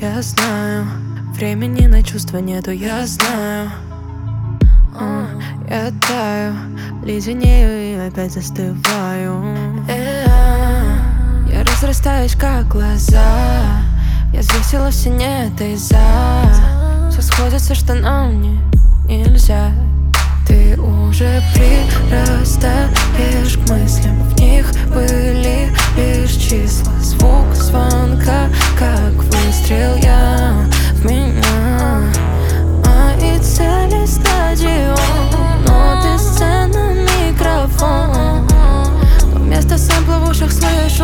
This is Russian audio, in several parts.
Я знаю, времени на чувства нету, я знаю. Я таю, леденею и опять застываю. Я разрастаюсь, как глаза. Я взвесила все нет и за. Все сходится, что нам нельзя. Ты уже прирастаешь к мыслям. В них были лишь числа. Звук звонка, как выстрел. Я в меня. Мои цели стадион, но ты сцена, микрофон. Но вместо сэмпла в ушах слышь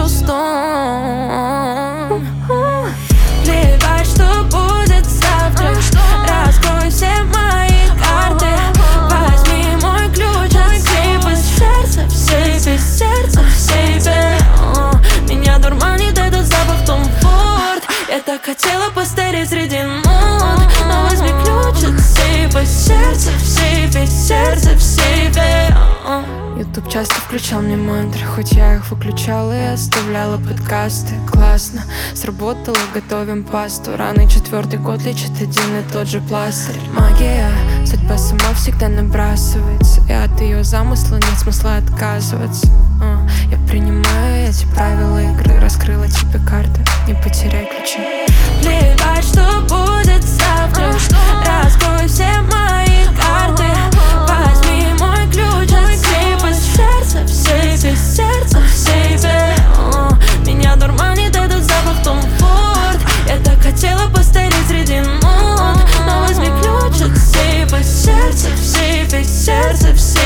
устон. Плевать, что будет завтра. Раскрой все мои карты. Возьми мой ключ от сейфа. Сердце в сейфе, сердце в сейфе. Меня дурманит этот запах Том Форд. Я так хотела постареть среди нот. Но возьми ключ от сейфа. Сердце в сейфе, сердце в сейфе. Ютуб часто включал мне мантры, хоть я их выключала и оставляла подкасты. Классно, сработало, готовим пасту. Рано 4-й год лечит один и тот же пластырь. Магия, судьба сама всегда набрасывается. И от ее замысла нет смысла отказываться. Я принимаю эти правила игры. Раскрыла тебе карты, не потеряй ключи. Плевать, что будет завтра. Раскрой все мои карты. Возьми мой ключ от сейфа. Сердце в сейфе, сердце в сейфе. Меня дурманит этот запах Том Форд. Я так хотела постареть среди нот. Но возьми ключ от сейфа. Сердце в сейфе, сердце в сейфе.